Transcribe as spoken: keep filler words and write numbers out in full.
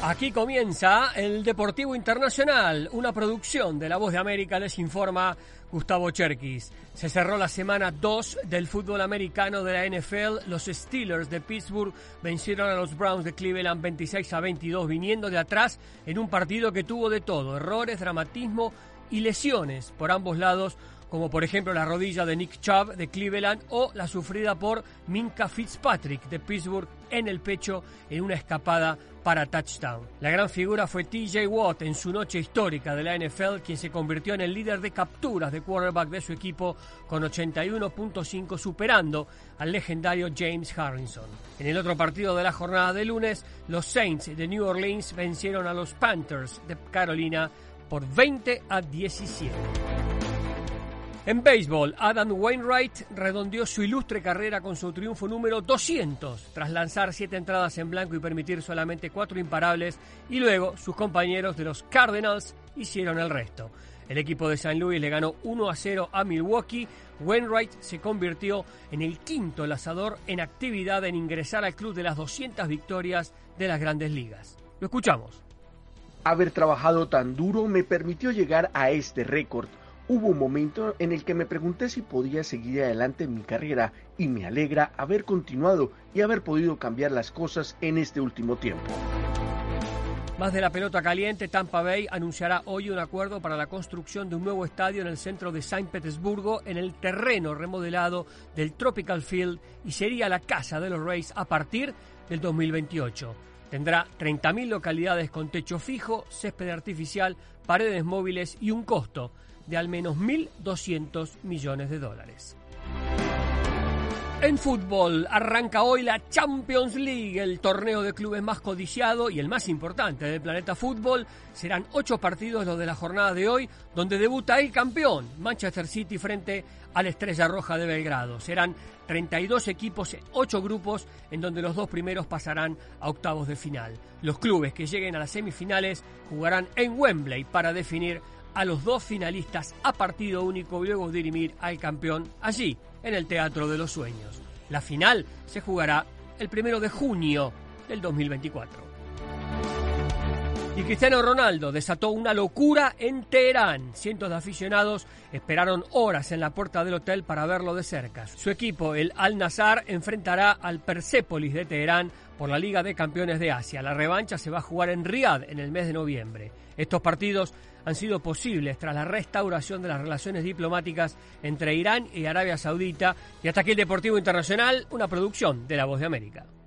Aquí comienza el Deportivo Internacional, una producción de La Voz de América, les informa Gustavo Cherkis. Se cerró la semana dos del fútbol americano de la N F L. Los Steelers de Pittsburgh vencieron a los Browns de Cleveland veintiséis a veintidós, viniendo de atrás en un partido que tuvo de todo: errores, dramatismo y lesiones por ambos lados, como por ejemplo la rodilla de Nick Chubb de Cleveland o la sufrida por Minkah Fitzpatrick de Pittsburgh en el pecho en una escapada para touchdown. La gran figura fue T J Watt en su noche histórica de la N F L, quien se convirtió en el líder de capturas de quarterback de su equipo con ochenta y uno punto cinco, superando al legendario James Harrison. En el otro partido de la jornada de lunes, los Saints de New Orleans vencieron a los Panthers de Carolina por veinte a diecisiete. En béisbol, Adam Wainwright redondeó su ilustre carrera con su triunfo número doscientos, tras lanzar siete entradas en blanco y permitir solamente cuatro imparables, y luego sus compañeros de los Cardinals hicieron el resto. El equipo de Saint Louis le ganó uno a cero a Milwaukee. Wainwright se convirtió en el quinto lanzador en actividad en ingresar al club de las doscientas victorias de las Grandes Ligas. Lo escuchamos. Haber trabajado tan duro me permitió llegar a este récord. Hubo un momento en el que me pregunté si podía seguir adelante en mi carrera y me alegra haber continuado y haber podido cambiar las cosas en este último tiempo. Más de la pelota caliente, Tampa Bay anunciará hoy un acuerdo para la construcción de un nuevo estadio en el centro de San Petersburgo, en el terreno remodelado del Tropical Field, y sería la casa de los Rays a partir del dos mil veintiocho. Tendrá treinta mil localidades con techo fijo, césped artificial, paredes móviles y un costo de al menos mil doscientos millones de dólares. En fútbol, arranca hoy la Champions League, el torneo de clubes más codiciado y el más importante del planeta fútbol. Serán ocho partidos los de la jornada de hoy, donde debuta el campeón, Manchester City, frente a la Estrella Roja de Belgrado. Serán treinta y dos equipos en ocho grupos, en donde los dos primeros pasarán a octavos de final. Los clubes que lleguen a las semifinales jugarán en Wembley para definir a los dos finalistas a partido único y luego dirimir al campeón allí, en el Teatro de los Sueños. La final se jugará el primero de junio del dos mil veinticuatro. Y Cristiano Ronaldo desató una locura en Teherán. Cientos de aficionados esperaron horas en la puerta del hotel para verlo de cerca. Su equipo, el Al-Nassr, enfrentará al Persepolis de Teherán por la Liga de Campeones de Asia. La revancha se va a jugar en Riad en el mes de noviembre. Estos partidos han sido posibles tras la restauración de las relaciones diplomáticas entre Irán y Arabia Saudita. Y hasta aquí el Deportivo Internacional, una producción de La Voz de América.